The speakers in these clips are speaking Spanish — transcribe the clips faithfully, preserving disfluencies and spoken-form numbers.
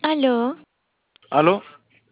Aló, ¿Aló?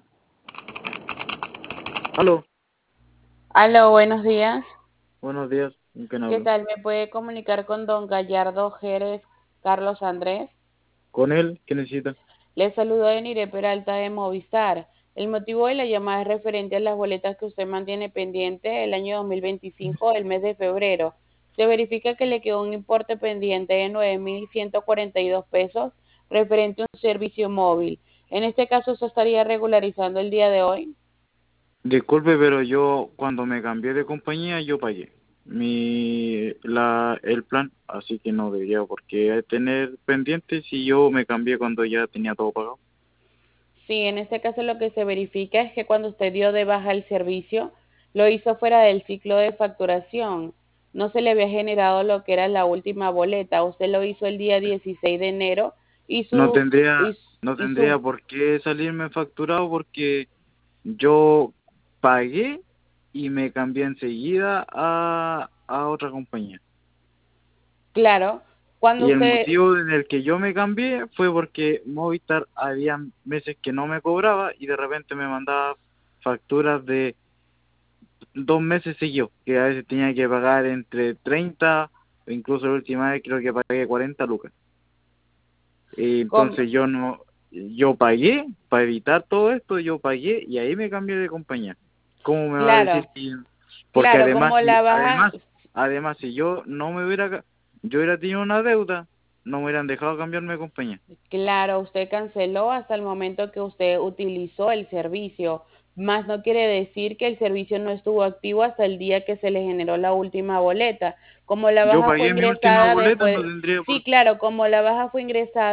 ¿Aló? Aló, buenos días. Buenos días, ¿con quién ¿Qué hablo? tal? ¿Me puede comunicar con don Gallardo Jerez Carlos Andrés? ¿Con él? ¿Qué necesita? Le saludo de Nire Peralta de Movistar. El motivo de la llamada es referente a las boletas que usted mantiene pendiente el año dos mil veinticinco, el mes de febrero. Se verifica que le quedó un importe pendiente de nueve mil ciento cuarenta y dos pesos referente a un servicio móvil. En este caso, ¿se estaría regularizando el día de hoy? Disculpe, pero yo cuando me cambié de compañía yo pagué mi la el plan, así que no debería por qué tener pendiente si yo me cambié cuando ya tenía todo pagado. Sí, en este caso lo que se verifica es que cuando usted dio de baja el servicio, lo hizo fuera del ciclo de facturación. No se le había generado lo que era la última boleta. Usted lo hizo el día dieciséis de enero y No su, y, tendría su- no y tendría su- por qué salirme facturado porque yo pagué y me cambié enseguida a a otra compañía. claro, cuando Y el usted, motivo en el que yo me cambié fue porque Movistar había meses que no me cobraba y de repente me mandaba facturas de dos meses seguidos, que a veces tenía que pagar entre treinta, o incluso la última vez creo que pagué cuarenta lucas. Y com- entonces yo no, yo pagué para evitar todo esto, yo pagué y ahí me cambié de compañía. ¿Cómo me va a decir claro, que porque claro, además como si la baja, además además si yo no me hubiera ca- yo hubiera tenido una deuda, no me hubieran dejado cambiarme de compañía. claro, usted canceló hasta el momento que usted utilizó el servicio, más no quiere decir que el servicio no estuvo activo hasta el día que se le generó la última boleta. Como la Yo baja fue pagué mi última ingresada boleta, no después, tendría sí, por... claro, como la baja fue ingresada